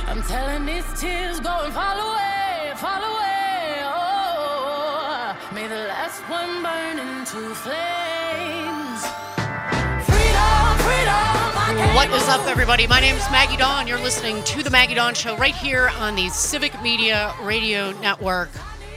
I'm telling these tears go and fall away, fall away. Oh, may the last one burn into flames. Freedom, freedom. What is up, everybody? My name is Maggie Dawn. You're listening to The Maggie Dawn Show right here on the Civic Media Radio Network.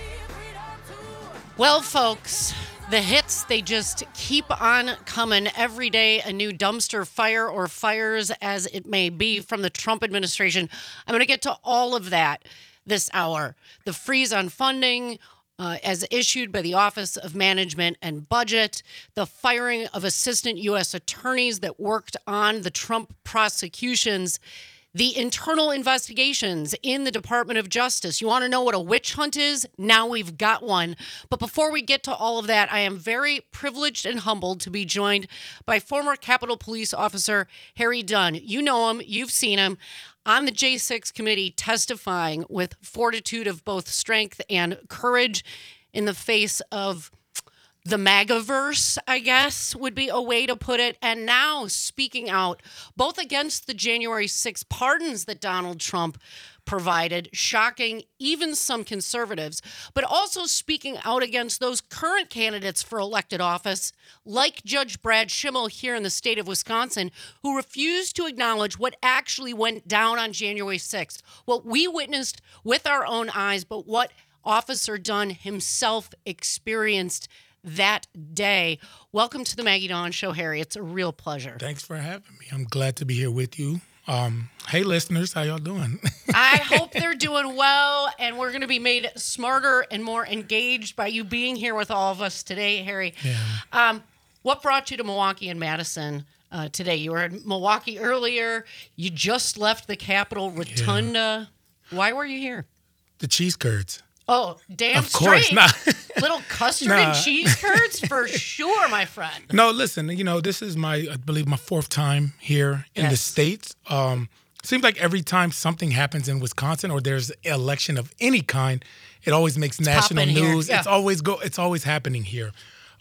Well, folks, the hits, they just keep on coming every day. A new dumpster fire or fires, as it may be, from the Trump administration. I'm going to get to all of that this hour. The freeze on funding, as issued by the Office of Management and Budget, the firing of assistant U.S. attorneys that worked on the Trump prosecutions, the internal investigations in the Department of Justice. You want to know what a witch hunt is? Now we've got one. But before we get to all of that, I am very privileged and humbled to be joined by former Capitol Police Officer Harry Dunn. You know him. You've seen him on the J6 committee testifying with fortitude of both strength and courage in the face of the MAGAverse, I guess, would be a way to put it. And now speaking out both against the January 6 pardons that Donald Trump provided, shocking even some conservatives, but also speaking out against those current candidates for elected office, like Judge Brad Schimmel here in the state of Wisconsin, who refused to acknowledge what actually went down on January 6th, what we witnessed with our own eyes, but what Officer Dunn himself experienced that day. Welcome to the Maggie Dawn Show, Harry. It's a real pleasure. Thanks for having me. I'm glad to be here with you. Hey, listeners, how y'all doing? I hope they're doing well, and we're going to be made smarter and more engaged by you being here with all of us today, Harry. Yeah. What brought you to Milwaukee and Madison today? You were in Milwaukee earlier. You just left the Capitol Rotunda. Yeah. Why were you here? The cheese curds. Oh, damn of course, straight. Little custard and cheese curds for sure, my friend. No, listen, this is I believe my fourth time here in the States. Seems like every time something happens in Wisconsin or there's an election of any kind, it always makes national news. Yeah. It's always happening here.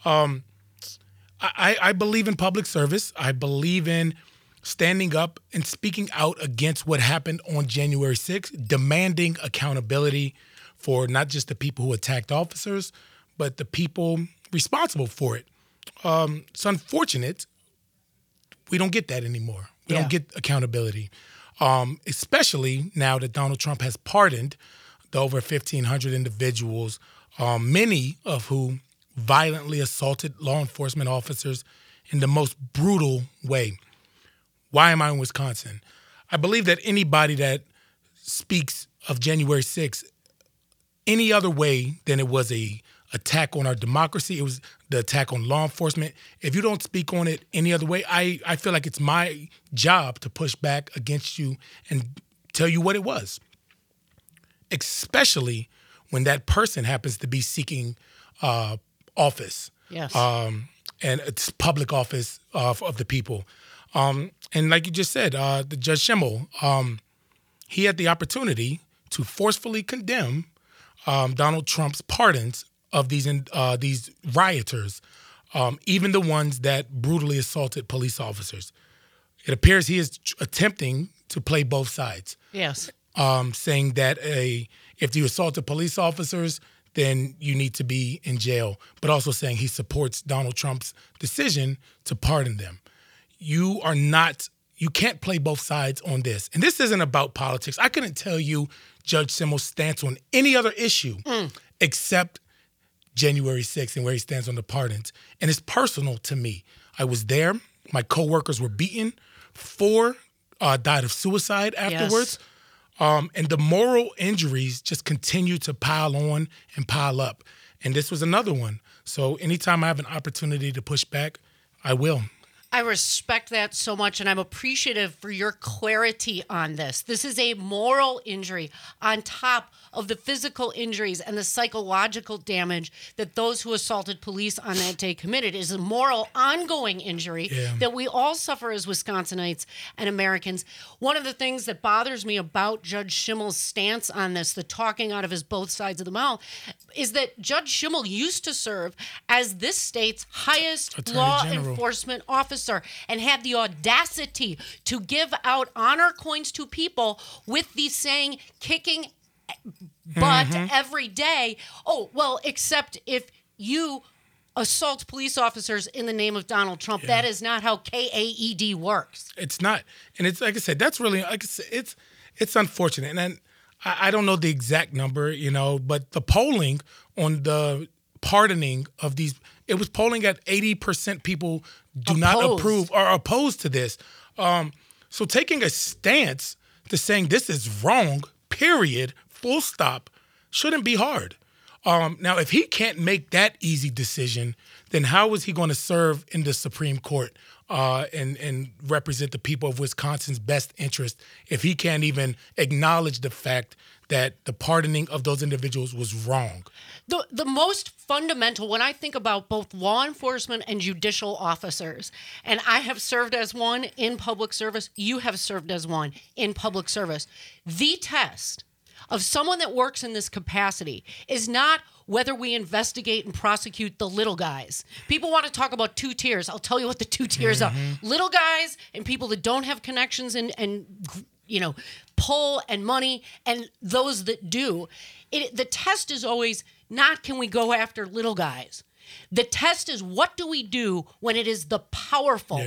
I believe in public service. I believe in standing up and speaking out against what happened on January 6th, demanding accountability for not just the people who attacked officers, but the people responsible for it. It's unfortunate we don't get that anymore. We don't get accountability, especially now that Donald Trump has pardoned the over 1,500 individuals, many of whom violently assaulted law enforcement officers in the most brutal way. Why am I in Wisconsin? I believe that anybody that speaks of January 6th any other way than it was a attack on our democracy, it was the attack on law enforcement. If you don't speak on it any other way, I feel like it's my job to push back against you and tell you what it was, especially when that person happens to be seeking office. Yes. And it's public office of the people. And like you just said, the Judge Schimmel, he had the opportunity to forcefully condemn Donald Trump's pardons of these rioters, even the ones that brutally assaulted police officers. It appears he is attempting to play both sides. Yes. Saying that if you assaulted police officers, then you need to be in jail, but also saying he supports Donald Trump's decision to pardon them. You can't play both sides on this. And this isn't about politics. I couldn't tell you Judge Schimmel's stance on any other issue except January 6th and where he stands on the pardons. And it's personal to me. I was there. My coworkers were beaten. 4 died of suicide afterwards. Yes. And the moral injuries just continue to pile on and pile up. And this was another one. So anytime I have an opportunity to push back, I will. I respect that so much, and I'm appreciative for your clarity on this. This is a moral injury on top of the physical injuries and the psychological damage that those who assaulted police on that day committed. It is a moral, ongoing injury that we all suffer as Wisconsinites and Americans. One of the things that bothers me about Judge Schimmel's stance on this, the talking out of his both sides of the mouth, is that Judge Schimmel used to serve as this state's highest law enforcement officer. officer and had the audacity to give out honor coins to people with the saying, kicking butt every day. Oh, well, except if you assault police officers in the name of Donald Trump. That is not how KAED works. It's not. And it's like I said, that's really, like I said, it's unfortunate. And then I don't know the exact number, but the polling on the pardoning of these, it was polling at 80% people do not approve or opposed to this. So taking a stance to saying this is wrong, period, full stop, shouldn't be hard. Now, if he can't make that easy decision, then how is he going to serve in the Supreme Court and represent the people of Wisconsin's best interest if he can't even acknowledge the fact that the pardoning of those individuals was wrong? The most fundamental, when I think about both law enforcement and judicial officers, and I have served as one in public service, you have served as one in public service, the test of someone that works in this capacity is not whether we investigate and prosecute the little guys. People want to talk about two tiers. I'll tell you what the two tiers are. Little guys and people that don't have connections and pull and money, and those that do. The test is always not can we go after little guys. The test is what do we do when it is the powerful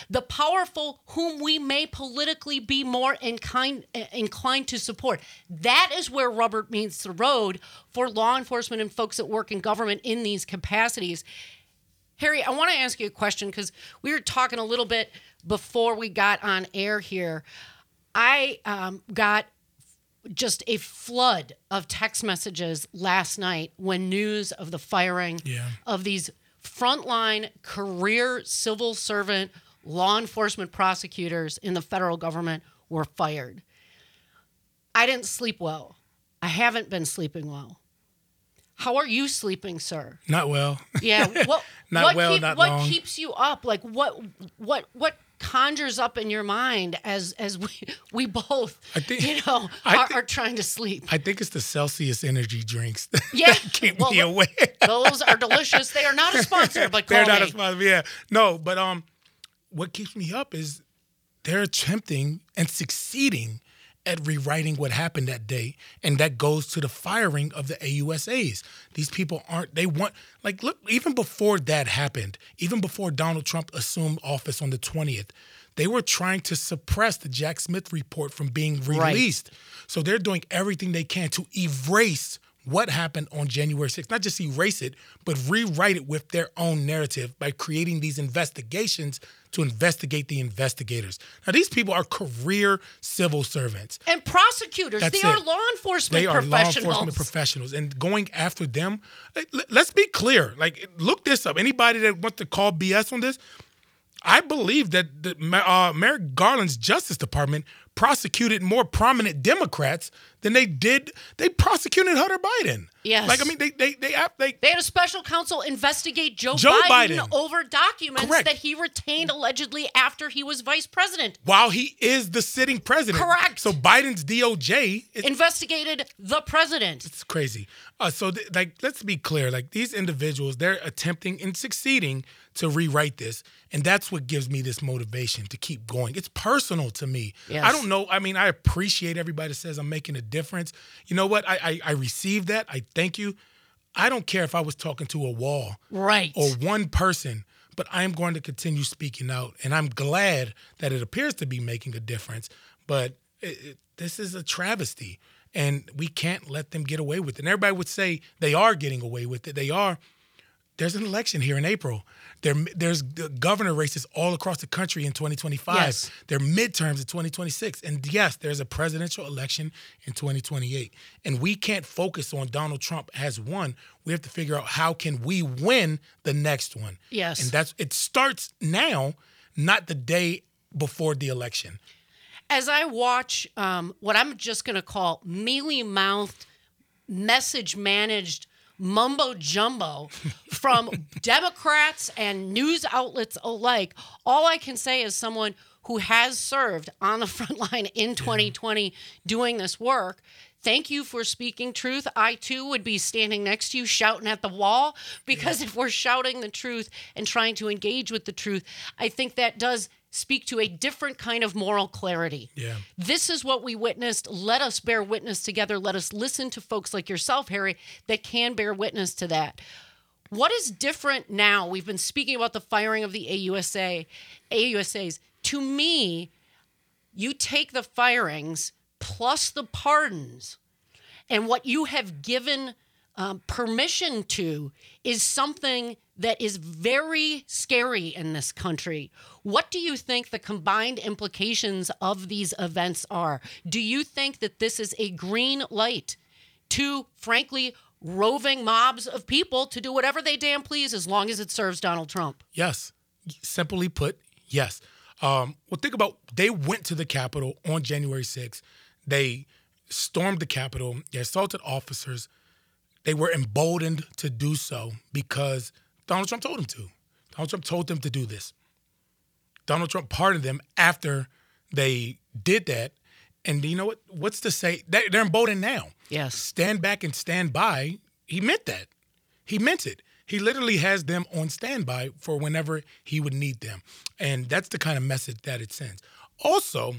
whom we may politically be more inclined to support. That is where rubber meets the road for law enforcement and folks that work in government in these capacities. Harry, I want to ask you a question because we were talking a little bit before we got on air here. I got just a flood of text messages last night when news of the firing of these frontline career civil servant law enforcement prosecutors in the federal government were fired. I didn't sleep well. I haven't been sleeping well. How are you sleeping, sir? Not well. Yeah. What long. What keeps you up? Like what conjures up in your mind as we both are trying to sleep? I think it's the Celsius energy drinks that keep me awake. Those are delicious. They are not a sponsor, but they're not a sponsor. Yeah, no, but what keeps me up is they're attempting and succeeding at rewriting what happened that day, and that goes to the firing of the AUSAs. These people look, even before that happened, even before Donald Trump assumed office on the 20th, they were trying to suppress the Jack Smith report from being released. Right. So they're doing everything they can to erase what happened on January 6th. Not just erase it, but rewrite it with their own narrative by creating these investigations to investigate the investigators. Now, these people are career civil servants. And prosecutors. They are law enforcement professionals. They are law enforcement professionals. And going after them, let's be clear. Like, look this up. Anybody that wants to call BS on this, I believe that Merrick Garland's Justice Department prosecuted more prominent Democrats than they prosecuted Hunter Biden. Yes. Like, I mean, they had a special counsel investigate Joe Biden over documents that he retained allegedly after he was vice president. While he is the sitting president. Correct. So Biden's DOJ investigated the president. It's crazy. Let's be clear. Like, these individuals, they're attempting and succeeding to rewrite this. And that's what gives me this motivation to keep going. It's personal to me. Yes. I don't know. I mean, I appreciate everybody that says I'm making a difference. You know what? I received that. I thank you. I don't care if I was talking to a wall. Right. Or one person, but I am going to continue speaking out. And I'm glad that it appears to be making a difference. But this is a travesty. And we can't let them get away with it. And everybody would say they are getting away with it. They are. There's an election here in April. There's governor races all across the country in 2025. Yes. There are midterms in 2026. And yes, there's a presidential election in 2028. And we can't focus on Donald Trump has won. We have to figure out how can we win the next one. Yes. And it starts now, not the day before the election. As I watch what I'm just going to call mealy-mouthed, message-managed mumbo jumbo from Democrats and news outlets alike, all I can say as someone who has served on the front line in 2020 doing this work. Thank you for speaking truth. I, too, would be standing next to you shouting at the wall, because if we're shouting the truth and trying to engage with the truth, I think that does speak to a different kind of moral clarity. Yeah. This is what we witnessed. Let us bear witness together. Let us listen to folks like yourself, Harry, that can bear witness to that. What is different now? We've been speaking about the firing of the AUSAs. To me, you take the firings plus the pardons, and what you have given permission to is something that is very scary in this country. What do you think the combined implications of these events are? Do you think that this is a green light to, frankly, roving mobs of people to do whatever they damn please as long as it serves Donald Trump? Yes. Simply put, yes. Well, think about, they went to the Capitol on January 6th. They stormed the Capitol. They assaulted officers. They were emboldened to do so because Donald Trump told them to. Donald Trump told them to do this. Donald Trump pardoned them after they did that. And you know what? What's to say? They're emboldened now. Yes. Stand back and stand by. He meant that. He meant it. He literally has them on standby for whenever he would need them. And that's the kind of message that it sends. Also,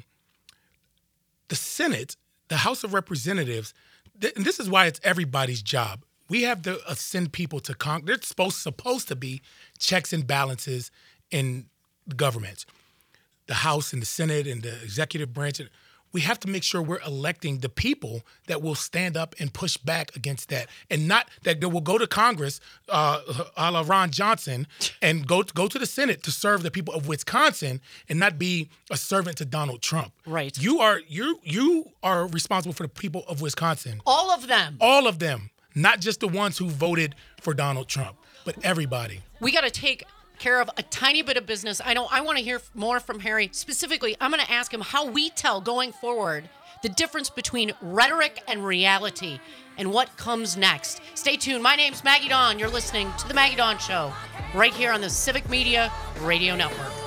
the Senate, the House of Representatives, and this is why it's everybody's job. We have to send people to Congress. There's supposed to be checks and balances in the government, the House and the Senate and the executive branch. We have to make sure we're electing the people that will stand up and push back against that, and not that they will go to Congress, a la Ron Johnson, and go to the Senate to serve the people of Wisconsin and not be a servant to Donald Trump. Right. You are responsible for the people of Wisconsin. All of them. All of them, not just the ones who voted for Donald Trump, but everybody. We got to take care of a tiny bit of business. I know I want to hear more from Harry. Specifically, I'm going to ask him how we tell going forward the difference between rhetoric and reality and what comes next. Stay tuned. My name's Maggie Dawn. You're listening to The Maggie Dawn Show right here on the Civic Media Radio Network.